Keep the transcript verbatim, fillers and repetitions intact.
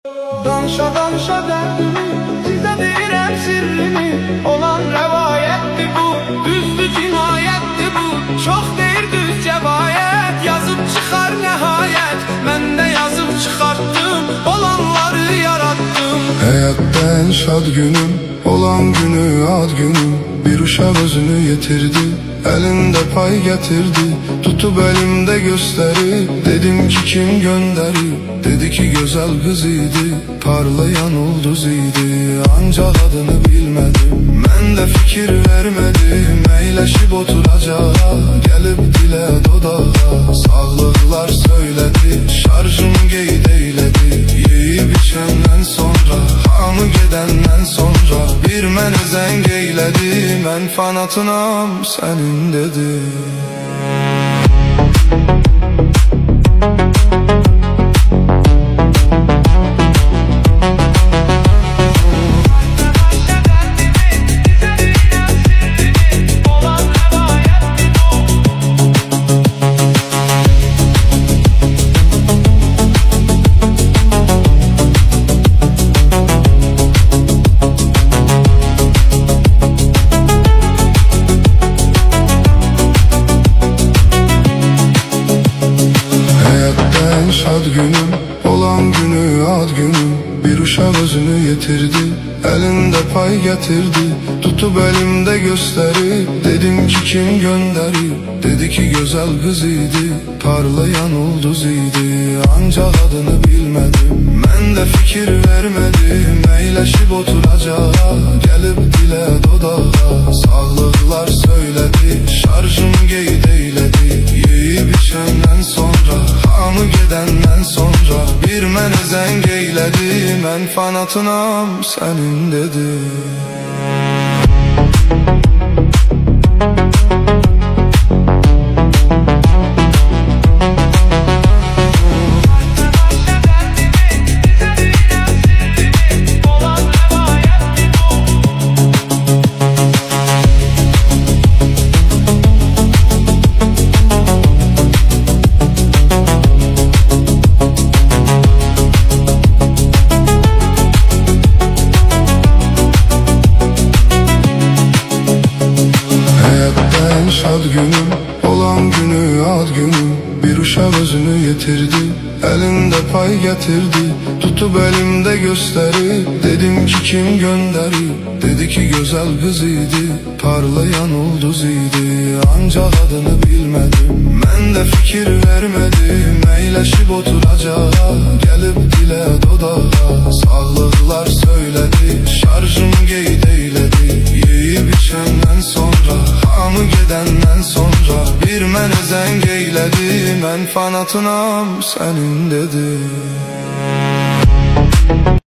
Danışa danışa dərdimi, sizə deyirəm sirrimi. Olan rəvayətdir bu, düzdür cinayətdir bu. Çox deyir düz cəvayət, yazıb çıxar nəhayət. Mən də yazıb çıxartdım, olanları yarattım. Həyatda ən şad günüm, olan günü ad günüm. Bir uşaq özünü yetirdi, əlində pay gətirdi. Tutub əlimdə göstəri, dedim ki kim göndəri. Dedi ki gözəl qız idi, parlayan ulduz idi. Ancaq adını bilmədim, mən də fikir vermədim. Əyləşib oturacaq, gəlib dilə dodağa. Sağlıqlar söylədi, şarjım qeyd eylədi. Yeyib içəndən sonra, hamı gedəndən sonra bir mənə zəng eylədi. Mən fanatınam sənin dedi. Şad günüm, olan günü ad günüm. Bir uşaq özünü yetirdi, əlində pay gətirdi. Tutub əlimdə göstəri, dedim ki kim göndəri. Dedi ki gözəl qız idi, parlayan ulduz idi. Ancaq adını bilmədim, mən də fikir vermədim. Əyləşib oturacaq, gəlib dilə dodağa. Sağlıqlar söylədi, şarjım qeyd eylədi. Yeyib içəndən sonra, hamı gedəndən sonra bir mənə zəng eylədi. Mən fanatınam sənin dedi. Şad günüm, olan günü ad günüm. Bir uşaq özünü yetirdi, əlində pay gətirdi. Tutub əlimdə göstəri, dedim ki kim göndəri. Dedi ki gözəl qız idi, parlayan ulduz idi. Ancaq adını bilmədim, mən də fikir vermədim. Əyləşib oturacaq, gəlib dilə dodağa. Sağlıqlar söylədi, şarjım qeyd eylədi. Yeyib içəndən sonra, hamı gedəndən sonra bir mənə zəng eylədi. Mən fanatınam sənin dedi.